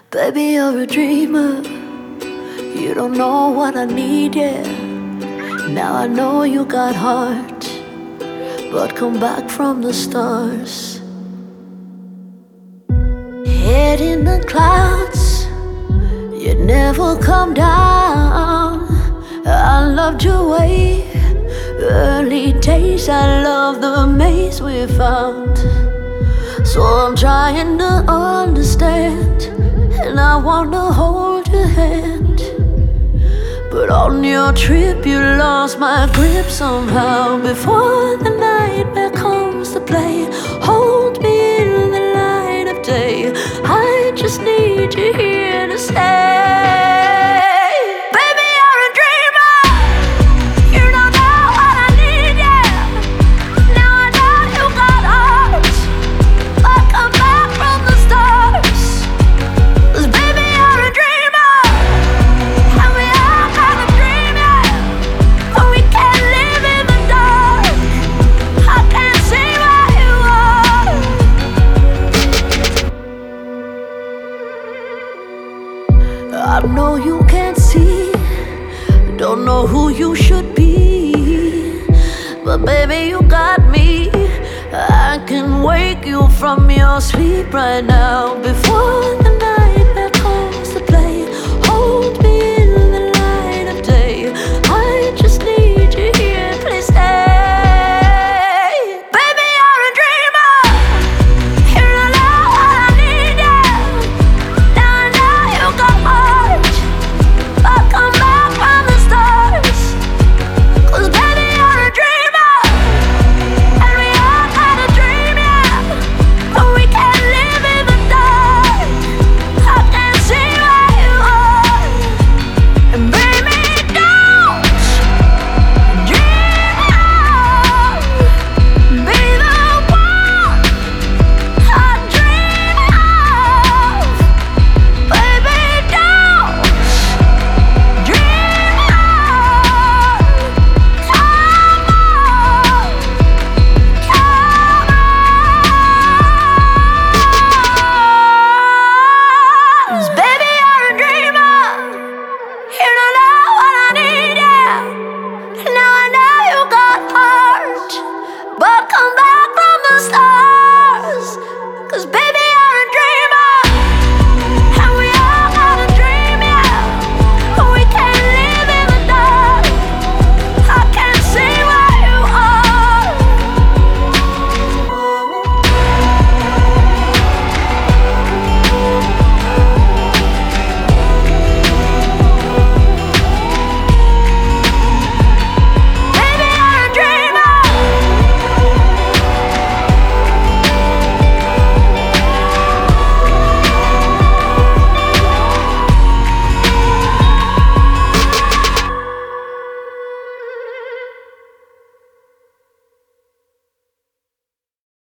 Baby, you're a dreamer. You don't know what I need, yeah. Now I know you got heart, but come back from the stars. Head in the clouds, you never come down. I loved your way, early days. I love the maze we found. So I'm trying to understand, and I wanna hold your hand. But on your trip you lost my grip somehow. Before the nightmare comes to play, hold me in the light of day. I just need you here to stay. I know you can't see, don't know who you should be, but baby you got me. I can wake you from your sleep right now. Before